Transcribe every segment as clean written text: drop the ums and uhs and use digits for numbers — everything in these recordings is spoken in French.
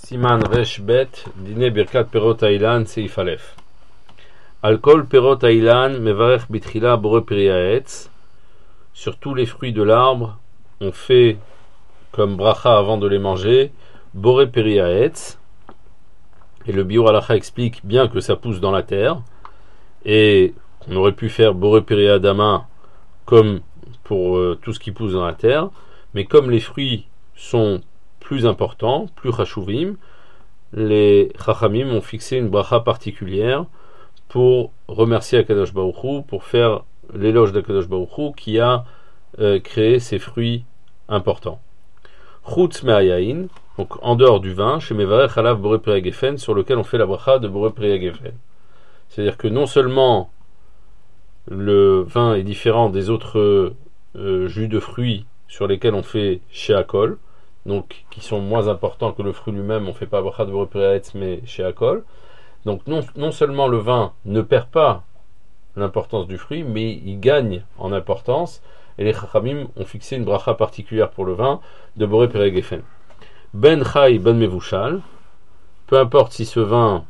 Siman Resh Bet, Dine Birkat Perot Ailan, Seif Aleph. Alcool Perot Ailan, Mevarech Bitrila Bore Periaetz. Sur tous les fruits de l'arbre, on fait comme bracha avant de les manger, Bore Periaetz. Et le Biur Halacha explique bien que ça pousse dans la terre. Et on aurait pu faire Bore Periadama comme pour tout ce qui pousse dans la terre. Mais comme les fruits sont plus importants, plus chashuvim, les chachamim ont fixé une bracha particulière pour remercier Akadosh Baruch Hu, pour faire l'éloge d'Akadosh Baruch Hu qui a créé ces fruits importants. Chutz me'ayayin, donc en dehors du vin, chez Mevarech Alav Boré Peri Gefen, sur lequel on fait la bracha de Boré Peri Gefen. C'est-à-dire que non seulement le vin est différent des autres jus de fruits sur lesquels on fait Sheakol, donc qui sont moins importants que le fruit lui-même, on ne fait pas bracha de Boré Peri mais Sheakol. Donc non seulement le vin ne perd pas l'importance du fruit, mais il gagne en importance, et les Chachamim ont fixé une bracha particulière pour le vin de Boré Peri Gefen. Ben Chai Ben Mevushal, peu importe si ce vin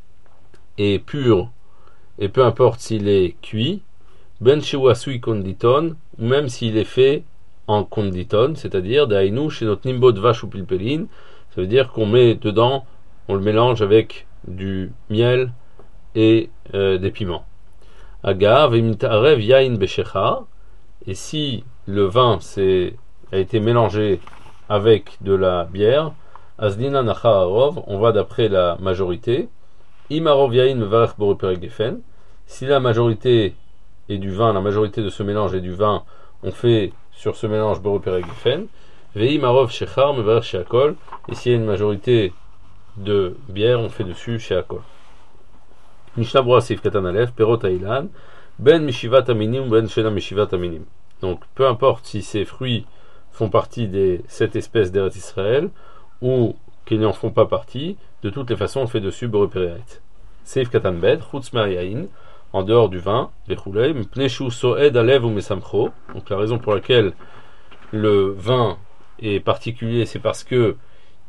est pur, et peu importe s'il est cuit, Ben Shewasui Konditon, ou même s'il est fait en konditon, c'est-à-dire Dainu chez notre nimbo de vache ou pilpelin, ça veut dire qu'on met dedans, on le mélange avec du miel et des piments. Agav imitarev yain beshecha, et si le vin a été mélangé avec de la bière, azdina nacha arov, on va d'après la majorité. Imarov yain mevarech boré peri gefen, si la majorité est du vin, la majorité de ce mélange est du vin, on fait sur ce mélange boré peri gefen. Veimarov shechar mevarech sheakol, et s'il y a une majorité de bière, on fait dessus sheakol. Mishnah Brura Seif Katan Aleph, Perot Ailan, Ben Mishivat Aminim, Ben Shena Mishivat Aminim. Donc, peu importe si ces fruits font partie des 7 espèces d'Eretz Israël ou qu'ils n'en font pas partie, de toutes les façons, on fait dessus Boré Periaet. Seif Katan Bet, Chutz Mariaïn, en dehors du vin, Vechoulei, Mpneshu Soed Alev ou Mesamcho. Donc, la raison pour laquelle le vin est particulier, c'est parce que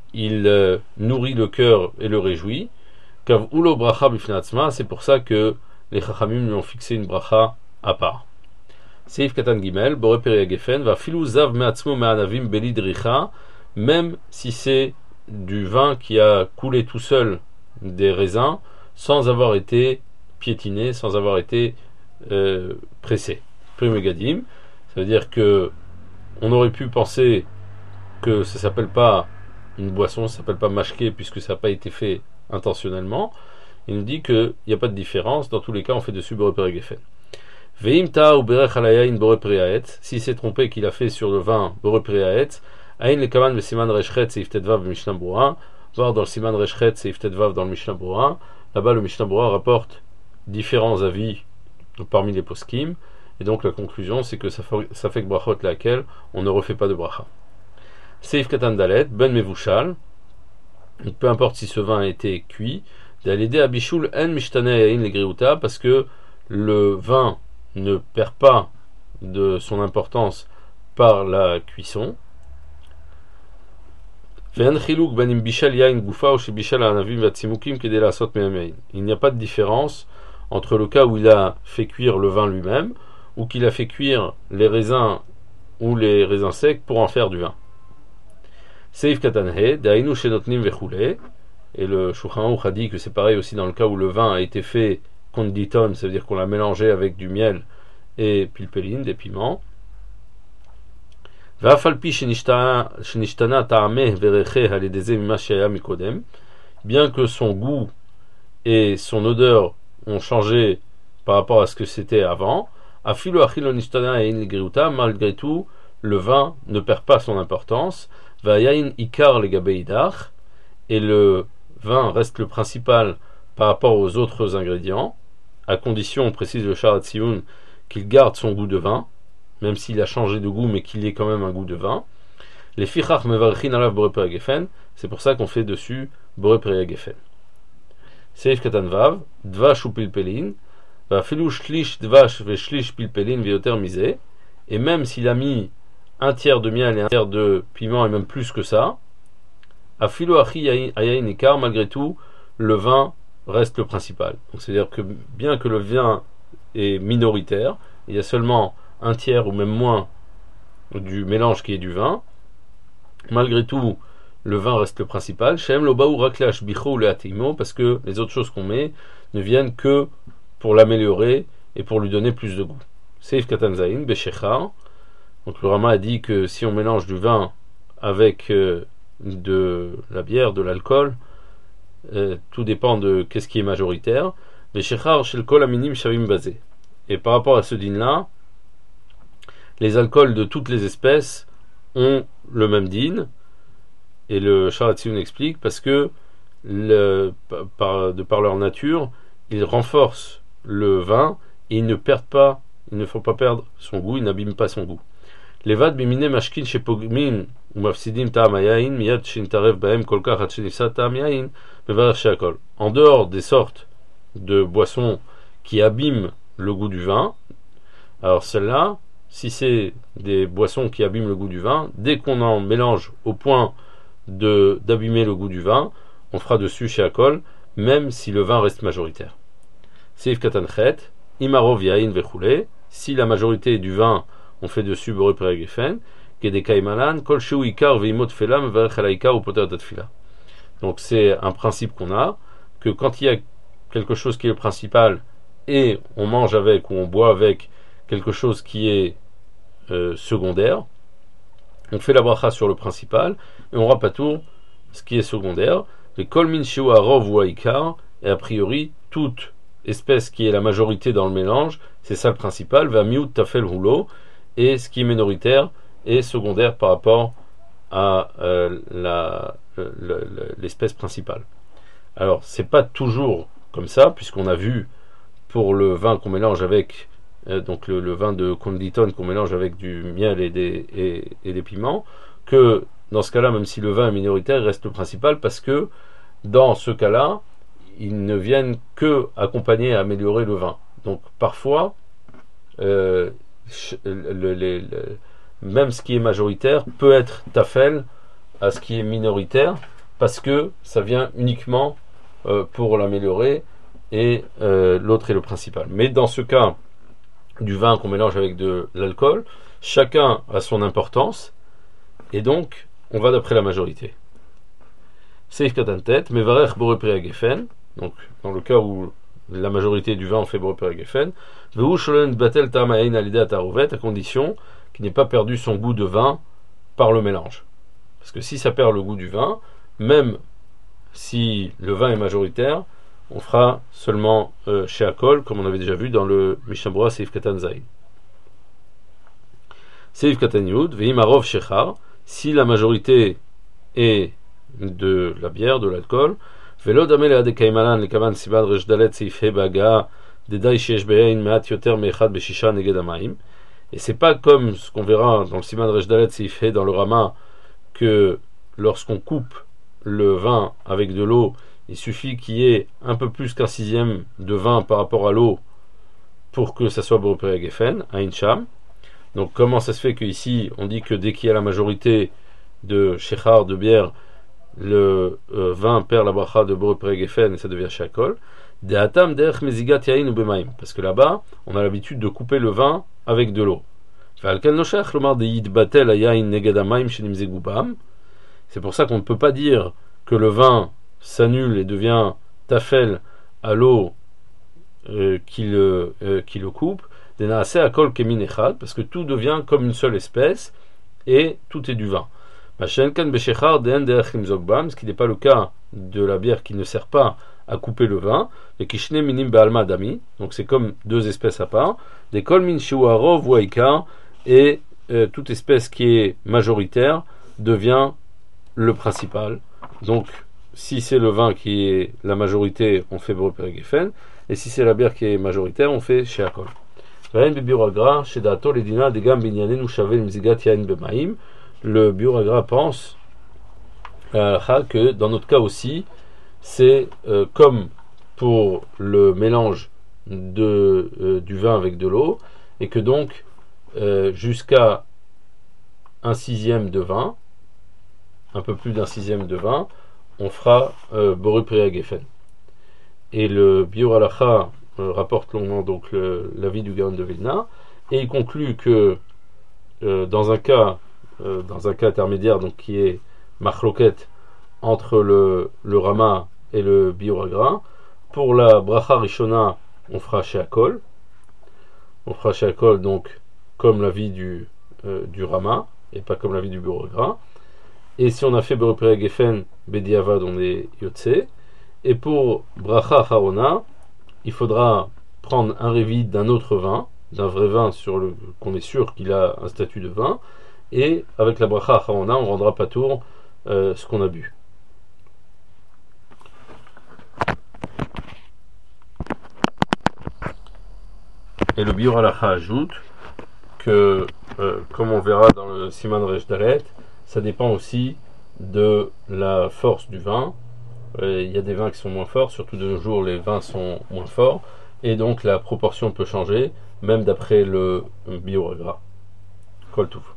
il nourrit le cœur et le réjouit. Kav ulo bracha bifnatzma, c'est pour ça que les chachamim lui ont fixé une bracha à part. Seif Katan Gimel, Boré Peri Gefen, va filou zav me'atzmo me'anavim beli dricha, même si c'est du vin qui a coulé tout seul des raisins, sans avoir été piétiné, sans avoir été pressé. Primegadim, ça veut dire que on aurait pu penser que ça s'appelle pas une boisson, ça s'appelle pas mashké puisque ça n'a pas été fait intentionnellement. Il nous dit qu'il n'y a pas de différence, dans tous les cas on fait dessus Boré Peri Gefen. Veimta ou berech alayain Boré Periaet, si c'est trompé qu'il a fait sur le vin Boré Periaet, aïn le kaman ve siman reshchet seif tetvav Mishnah Brura, voir dans le siman reshchet seif tetvav dans le Mishnah Brura, là-bas le Mishnah Brura rapporte différents avis parmi les poskim, et donc la conclusion c'est que ça fait que brachot laquelle on ne refait pas de bracha. Seif Katan Dalet, Ben Mevushal, peu importe si ce vin a été cuit, d'aller à Bishul en mishtane ayin le griouta, parce que le vin ne perd pas de son importance par la cuisson. Il n'y a pas de différence entre le cas où il a fait cuire le vin lui-même ou qu'il a fait cuire les raisins ou les raisins secs pour en faire du vin. Seif Katanhe, Dainu Shenotnim Vechoule, et le Shulchan Aruch a dit que c'est pareil aussi dans le cas où le vin a été fait konditon, ça veut dire qu'on l'a mélangé avec du miel et pilpelin, des piments. Va'afalpi shenishtana ta'ameh vereche haledeze mima sheya mikodem, bien que son goût et son odeur ont changé par rapport à ce que c'était avant, afilu achilo nishtana ein legriuta, malgré tout, le vin ne perd pas son importance. Vayain ikar legabeidach, et le vin reste le principal par rapport aux autres ingrédients, à condition, précise le Sharat Tziyun, qu'il garde son goût de vin, même s'il a changé de goût, mais qu'il ait quand même un goût de vin. Les fichach mevarchin alav boré peri gefen, c'est pour ça qu'on fait dessus boré peri gefen. Seif Katan Vav, dvash ou pilpelin, va filou shlish dvash ve shlish pilpelin veyoter misé, et même s'il a mis un tiers de miel et un tiers de piment, et même plus que ça, Afilo achi ayayin ekar, malgré tout, le vin reste le principal. Donc c'est-à-dire que bien que le vin est minoritaire, il y a seulement un tiers ou même moins du mélange qui est du vin, malgré tout, le vin reste le principal. Shem lo baou raklash bicho le atimo, parce que les autres choses qu'on met ne viennent que pour l'améliorer et pour lui donner plus de goût. Seif katan zayin beshechar. Donc le Rama a dit que si on mélange du vin avec de la bière, de l'alcool, tout dépend de qu'est-ce qui est majoritaire. Beshechar shel kol aminim shavim basé. Et par rapport à ce din là, les alcools de toutes les espèces ont le même din. Et le Sharatzion explique parce que de par leur nature, ils renforcent le vin et ils ne font pas perdre son goût, ils n'abîment pas son goût. Levad bimine mashkin shepogmin ou mafsidim ta'am hayayin miyad shintarev bahem kolkach ad shenifsad ta'am yayin mevarer she'akol. En dehors des sortes de boissons qui abîment le goût du vin, alors celles-là, si c'est des boissons qui abîment le goût du vin, dès qu'on en mélange au point d'abîmer le goût du vin, on fera dessus chez Akol, même si le vin reste majoritaire. Seif katanchet, imarov yain vechoule, si la majorité du vin on fait dessus boré peregefen, kedekaimalan, kol sheu ikar veimot fela mevarech alaika ou poter datfila. Donc c'est un principe qu'on a, que quand il y a quelque chose qui est le principal et on mange avec ou on boit avec quelque chose qui est secondaire, on fait la bracha sur le principal et on rapatourne ce qui est secondaire. Les kol min sheu arov ou aikar, et a priori toute espèce qui est la majorité dans le mélange, c'est ça le principal, va miut tafel roulo, et ce qui est minoritaire est secondaire par rapport à l'espèce principale. Alors c'est pas toujours comme ça, puisqu'on a vu pour le vin qu'on mélange avec donc le vin de Conditon qu'on mélange avec du miel et des piments, que dans ce cas-là, même si le vin est minoritaire, il reste le principal, parce que dans ce cas-là, ils ne viennent que accompagner et améliorer le vin. Donc parfois, même ce qui est majoritaire peut être tafel à ce qui est minoritaire, parce que ça vient uniquement pour l'améliorer, et l'autre est le principal. Mais dans ce cas du vin qu'on mélange avec de l'alcool, chacun a son importance, et donc on va d'après la majorité. Seif katantet, mevarech boré peregefen, donc dans le cas où la majorité du vin on fait boré peregefen, veu sholen batel tam hayin alideh atarouvet, à condition qu'il n'ait pas perdu son goût de vin par le mélange. Parce que si ça perd le goût du vin, même si le vin est majoritaire, on fera seulement chez Akol, comme on avait déjà vu dans le Mishnah Berurah Seif Katan Zayin. Seif Katan Yud, Veim Arov Shechar, si la majorité est de la bière, de l'alcool, Velo Damel Ade Kaimalan, le Kaman Sibad Rejdalet Seif Hebaga, Dedai Shesh Be'ein Me'at Yoter Me'echad Beshisha Neged Amaim. Et c'est pas comme ce qu'on verra dans le Simad Rejdalet Seif He, dans le Rama, que lorsqu'on coupe le vin avec de l'eau, il suffit qu'il y ait un peu plus qu'un sixième de vin par rapport à l'eau pour que ça soit boré peregefen, à Incham. Donc comment ça se fait qu'ici on dit que dès qu'il y a la majorité de shechar, de bière, le vin perd la bracha de boré peregefen et ça devient shakol. De'atam derech mezigat yain ou bemaim, parce que là-bas on a l'habitude de couper le vin avec de l'eau. C'est pour ça qu'on ne peut pas dire que le vin s'annule et devient tafel à l'eau qui le coupe, parce que tout devient comme une seule espèce et tout est du vin. Ce qui n'est pas le cas de la bière qui ne sert pas à couper le vin, donc c'est comme deux espèces à part, des kol min sheu arov ou aikar, et toute espèce qui est majoritaire devient le principal. Donc si c'est le vin qui est la majorité, on fait boré peregefen, et si c'est la bière qui est majoritaire, on fait chez Akol. Le Biur Hagra pense que dans notre cas aussi, c'est comme pour le mélange du vin avec de l'eau, et que donc jusqu'à un sixième de vin, un peu plus d'1/6 de vin, on fera Boré Priya Geffen. Et le Biur Halacha rapporte longuement donc l'avis du Gaon de Vilna, et il conclut que dans un cas intermédiaire, donc qui est machloket entre le Rama et le Biur Agra, pour la Bracha Rishona, on fera chez Akol. On fera chez Akol donc comme l'avis du Rama et pas comme l'avis du Biur Agra. Et si on a fait Boré Priya Geffen, Bediavad, on est Yotse. Et pour Bracha Harona, il faudra prendre un révis d'un autre vin, d'un vrai vin qu'on est sûr qu'il a un statut de vin, et avec la Bracha Harona, on rendra patour ce qu'on a bu. Et le Biur Halacha ajoute que, comme on verra dans le Siman Resh Dalet, ça dépend aussi de la force du vin. Il y a des vins qui sont moins forts, surtout de nos jours les vins sont moins forts, et donc la proportion peut changer, même d'après le Biur Agra. Kol Tuv.